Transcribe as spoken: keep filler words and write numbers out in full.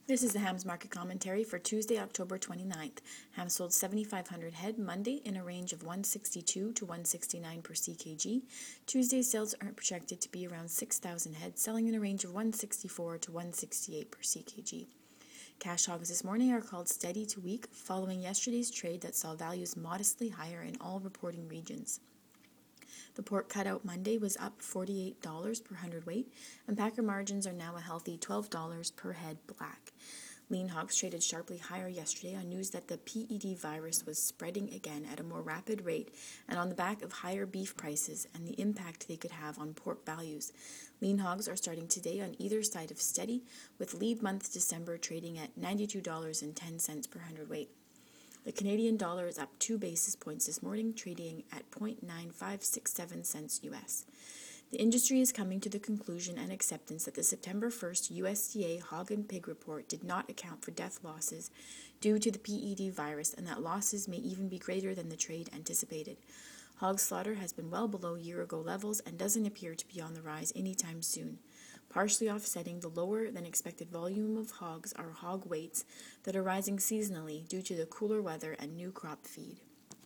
This is the Hams Market Commentary for Tuesday, October twenty-ninth. Hams sold seventy-five hundred head Monday in a range of one sixty-two to one sixty-nine per C K G. Tuesday's sales are projected to be around six thousand head, selling in a range of one sixty-four to one sixty-eight per C K G. Cash hogs this morning are called steady to weak, following yesterday's trade that saw values modestly higher in all reporting regions. The pork cutout Monday was up forty-eight dollars per hundredweight, and packer margins are now a healthy twelve dollars per head black. Lean hogs traded sharply higher yesterday on news that the P E D virus was spreading again at a more rapid rate and on the back of higher beef prices and the impact they could have on pork values. Lean hogs are starting today on either side of steady, with lead month December trading at ninety-two dollars and ten cents per hundredweight. The Canadian dollar is up two basis points this morning, trading at zero point nine five six seven cents U S. The industry is coming to the conclusion and acceptance that the September first U S D A hog and pig report did not account for death losses due to the P E D virus, and that losses may even be greater than the trade anticipated. Hog slaughter has been well below year-ago levels and doesn't appear to be on the rise anytime soon. Partially offsetting the lower-than-expected volume of hogs are hog weights that are rising seasonally due to the cooler weather and new crop feed.